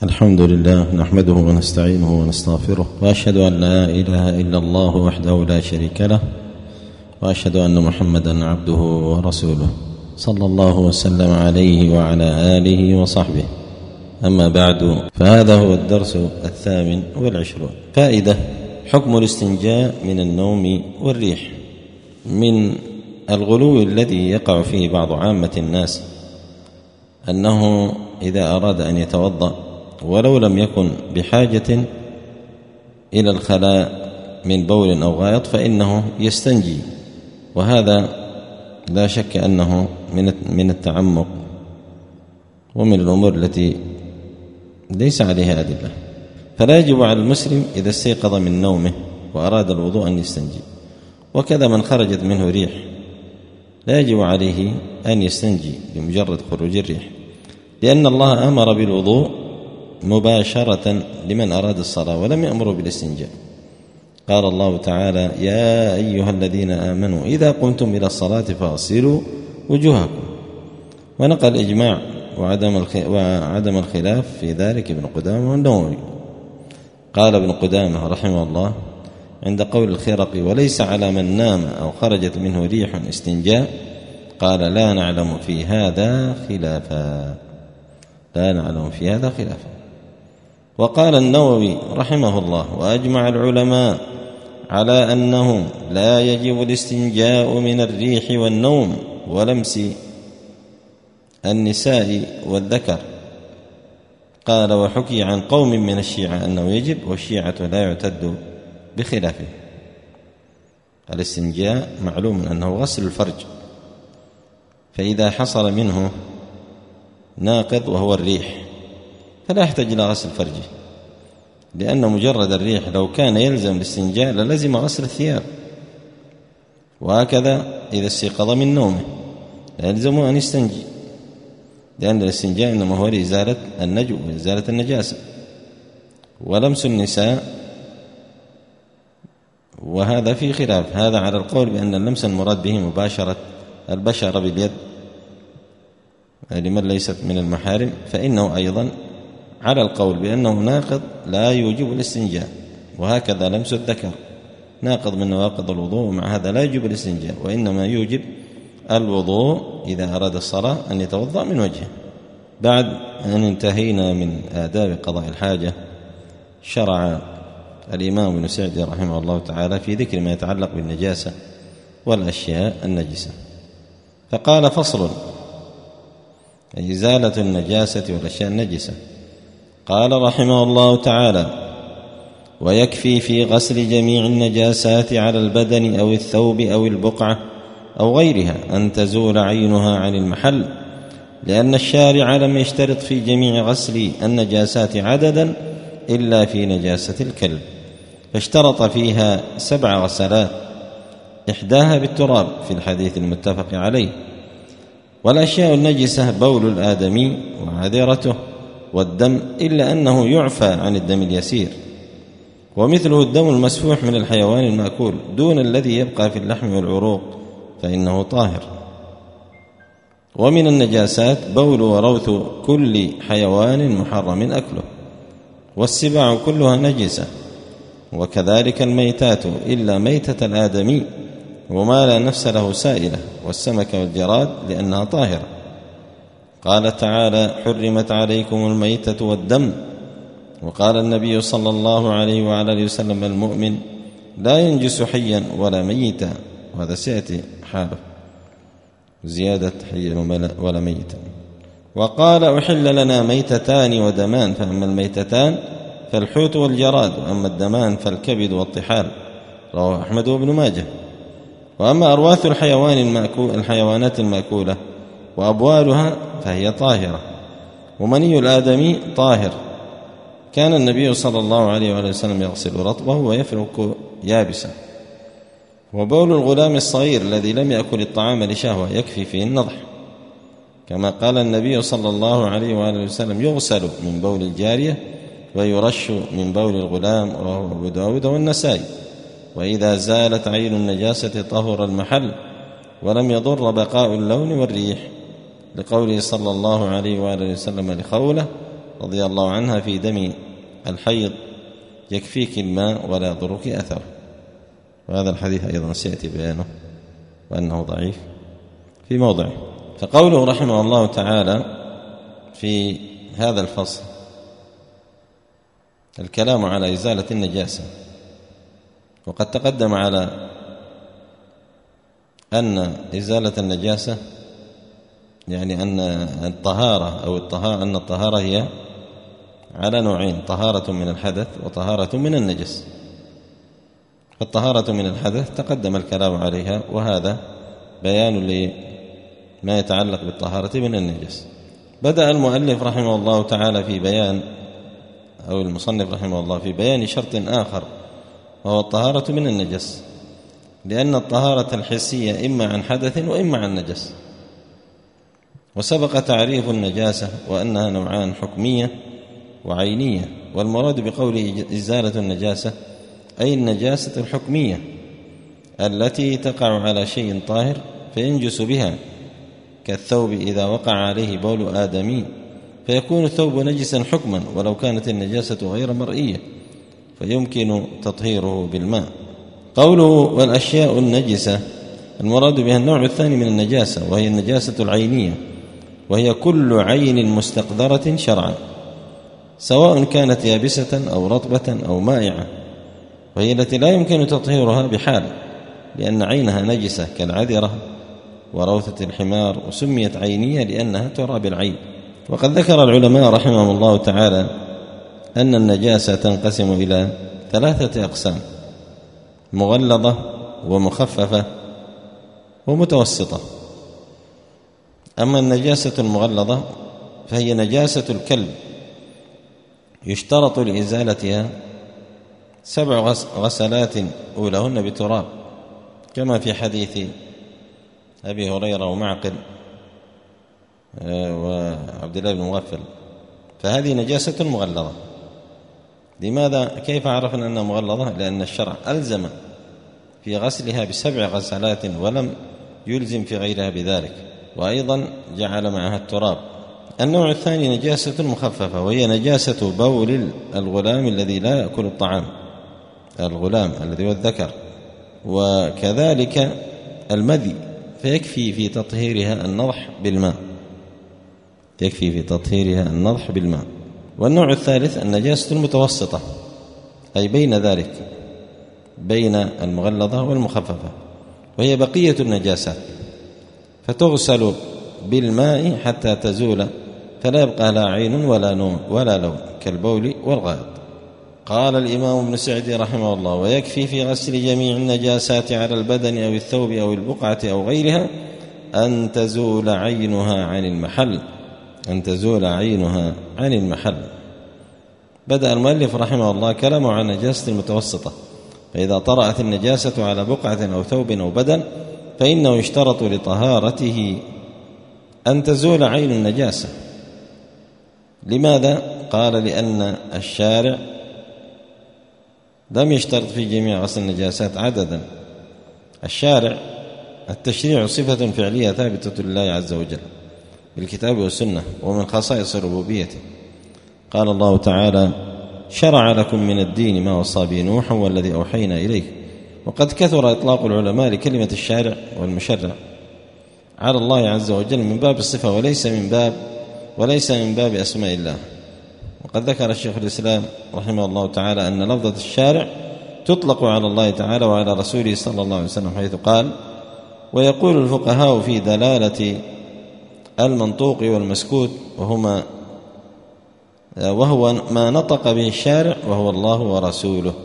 الحمد لله نحمده ونستعينه ونستغفره، وأشهد أن لا إله إلا الله وحده لا شريك له، وأشهد أن محمدا عبده ورسوله صلى الله وسلم عليه وعلى آله وصحبه. أما بعد، فهذا هو الدرس 28. فائدة: حكم الاستنجاء من النوم والريح. من الغلو الذي يقع فيه بعض عامة الناس أنه إذا أراد أن يتوضأ ولو لم يكن بحاجة إلى الخلاء من بول أو غائط فإنه يستنجي، وهذا لا شك أنه من التعمق ومن الأمور التي ليس عليها أدلة. فلا يجب على المسلم إذا استيقظ من نومه وأراد الوضوء أن يستنجي، وكذا من خرجت منه ريح لا يجب عليه أن يستنجي بمجرد خروج الريح، لأن الله أمر بالوضوء مباشرة لمن أراد الصلاة ولم يأمر بالاستنجاء. قال الله تعالى: يا أيها الذين آمنوا إذا قمتم إلى الصلاة فاغسلوا وجوهكم. ونقل الإجماع وعدم الخلاف في ذلك ابن قدامة والنووي. قال ابن قدامة رحمه الله عند قول الخرقي: وليس على من نام أو خرجت منه ريح استنجاء. قال: لا نعلم في هذا خلافا. وقال النووي رحمه الله: وأجمع العلماء على أنه لا يجب الاستنجاء من الريح والنوم ولمس النساء والذكر. قال: وحكي عن قوم من الشيعة أنه يجب، والشيعة لا يعتد بخلافه. الاستنجاء معلوم أنه غسل الفرج، فإذا حصل منه ناقض وهو الريح فلا يحتاج إلى غسل فرجه، لأن مجرد الريح لو كان يلزم الاستنجاء للزم غسل الثياب. وهكذا إذا استيقظ من نومه لا يلزم أن يستنجي، لأن الاستنجاء إنما هو لإزالة النجو وإزالة النجاسة. ولمس النساء وهذا في خلاف، هذا على القول بأن اللمس المراد به مباشرة البشرة باليد لمن ليست من المحارم، فإنه أيضا على القول بأنه ناقض لا يوجب الاستنجاء. وهكذا لمس الذكر ناقض من نواقض الوضوء، ومع هذا لا يوجب الاستنجاء، وإنما يوجب الوضوء إذا أراد الصلاة أن يتوضأ من وجهه. بعد أن انتهينا من آداب قضاء الحاجة، شرع الإمام ابن سعدي رحمه الله تعالى في ذكر ما يتعلق بالنجاسة والأشياء النجسة، فقال: فصل: إزالة النجاسة والأشياء النجسة. قال رحمه الله تعالى: ويكفي في غسل جميع النجاسات على البدن أو الثوب أو البقعة أو غيرها أن تزول عينها عن المحل، لأن الشارع لم يشترط في جميع غسل النجاسات عددا إلا في نجاسة الكلب، فاشترط فيها 7 غسلات، إحداها بالتراب في الحديث المتفق عليه. والأشياء النجسة بول الآدمي وعذرته والدم، إلا أنه يعفى عن الدم اليسير، ومثله الدم المسفوح من الحيوان المأكول دون الذي يبقى في اللحم والعروق فإنه طاهر. ومن النجاسات بول وروث كل حيوان محرم أكله، والسباع كلها نجسة، وكذلك الميتات إلا ميتة الآدمي وما لا نفس له سائلة، والسمك والجراد لأنها طاهرة. قال تعالى: حرمت عليكم الميتة والدم. وقال النبي صلى الله عليه وعلى آله وسلم: المؤمن لا ينجس حيا ولا ميتا، وهذا سيأتي حاله زيادة حيا ولا ميتا. وقال: أحل لنا ميتتان ودمان، فأما الميتتان فالحوت والجراد، وأما الدمان فالكبد والطحال. رواه أحمد وابن ماجه. وأما أرواث الحيوانات المأكولة وأبوالها فهي طاهرة. ومني الآدمي طاهر، كان النبي صلى الله عليه وآله وسلم يغسل رطبه ويفرك يابسا. وبول الغلام الصغير الذي لم يأكل الطعام لشهوة يكفي فيه النضح، كما قال النبي صلى الله عليه وآله وسلم: يغسل من بول الجارية ويرش من بول الغلام. رواه أبو داود والنسائي. وإذا زالت عين النجاسة طهر المحل ولم يضر بقاء اللون والريح، لقوله صلى الله عليه وآله وسلم لخولة: رضي الله عنها في دم الحيض يكفيك الماء ولا يضرك أثر. وهذا الحديث أيضا سيأتي بيانه وأنه ضعيف في موضعه. فقوله رحمه الله تعالى في هذا الفصل الكلام على إزالة النجاسة، وقد تقدم على أن إزالة النجاسة يعني أن الطهارة هي على نوعين: طهارة من الحدث وطهارة من النجس. فالطهارة من الحدث تقدم الكلام عليها، وهذا بيان لما يتعلق بالطهارة من النجس. بدأ المؤلف رحمه الله تعالى في بيان، أو المصنف رحمه الله في بيان شرط آخر، وهو الطهارة من النجس، لأن الطهارة الحسية إما عن حدث وإما عن نجس. وسبق تعريف النجاسة وأنها نوعان: حكمية وعينية. والمراد بقول إزالة النجاسة أي النجاسة الحكمية التي تقع على شيء طاهر فينجس بها، كالثوب إذا وقع عليه بول آدمي فيكون الثوب نجسا حكما، ولو كانت النجاسة غير مرئية فيمكن تطهيره بالماء. قوله والأشياء النجسة المراد بها النوع الثاني من النجاسة، وهي النجاسة العينية، وهي كل عين مستقدرة شرعا، سواء كانت يابسة أو رطبة أو مائعة، وهي التي لا يمكن تطهيرها بحال، لأن عينها نجسة كالعذرة وروثة الحمار، وسميت عينية لأنها ترى بالعين. وقد ذكر العلماء رحمهم الله تعالى أن النجاسة تنقسم إلى 3 أقسام: مغلظة ومخففة ومتوسطة. أما النجاسة المغلظة فهي نجاسة الكلب، يشترط لإزالتها 7 غسلات أولهن بتراب، كما في حديث أبي هريرة ومعقل وعبد الله بن مغفل. فهذه نجاسة مغلظة. لماذا؟ كيف عرفنا أنها مغلظة؟ لأن الشرع ألزم في غسلها ب7 غسلات ولم يلزم في غيرها بذلك، وأيضا جعل معها التراب. النوع الثاني نجاسة مخففة، وهي نجاسة بول الغلام الذي لا يأكل الطعام، الغلام الذي هو الذكر، وكذلك المذي، فيكفي في تطهيرها النضح بالماء. والنوع الثالث النجاسة المتوسطة، أي بين ذلك، بين المغلظة والمخففة، وهي بقية النجاسات، فتغسل بالماء حتى تزول، فلا يبقى لا عين ولا نوم ولا لون، كالبول والغائط. قال الإمام ابن سعدي رحمه الله: ويكفي في غسل جميع النجاسات على البدن أو الثوب أو البقعة أو غيرها أن تزول عينها عن المحل. بدأ المؤلف رحمه الله كلامه عن النجاسة المتوسطة، فإذا طرأت النجاسة على بقعة أو ثوب أو بدن فإنه يشترط لطهارته أن تزول عين النجاسة. لماذا؟ قال: لأن الشارع لم يشترط في جميع غسل النجاسات عددا. التشريع صفة فعلية ثابتة لله عز وجل بالكتاب والسنة، ومن خصائص ربوبيته. قال الله تعالى: شرع لكم من الدين ما وصى به نوحا والذي أوحينا إليه. وقد كثر إطلاق العلماء لكلمة الشارع والمشرع على الله عز وجل من باب الصفة وليس من باب أسماء الله. وقد ذكر الشيخ الإسلام رحمه الله تعالى أن لفظة الشارع تطلق على الله تعالى وعلى رسوله صلى الله عليه وسلم، حيث قال: ويقول الفقهاء في دلالة المنطوق والمسكوت وهو ما نطق به الشارع وهو الله ورسوله.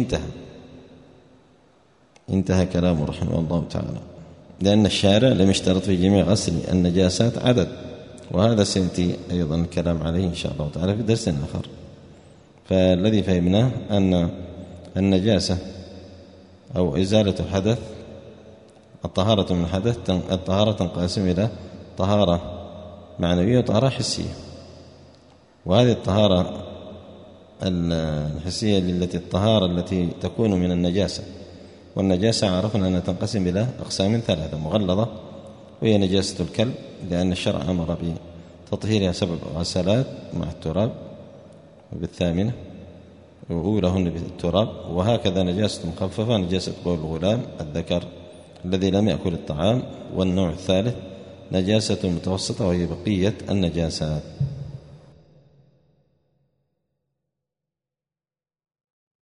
انتهى كلامه رحمه الله تعالى، لأن الشارع لم يشترط في جميع غسل النجاسات عدد، وهذا سيأتي أيضا الكلام عليه إن شاء الله تعالى في درس آخر. فالذي فهمناه أن النجاسة أو إزالة الحدث، الطهارة من الحدث، الطهارة تنقسم إلى طهارة معنوية وطهارة حسية. وهذه الطهارة الحسية الطهارة التي تكون من النجاسة، والنجاسة عرفنا أنها تنقسم إلى أقسام 3: مغلظة وهي نجاسة الكلب، لأن الشرع أمر تطهيرها 7 غسلات مع التراب، وبالثامنة وأولهن بالتراب. وهكذا نجاسة مخففة نجاسة بول الغلام الذكر الذي لم يأكل الطعام. والنوع الثالث نجاسة متوسطة وهي بقية النجاسات.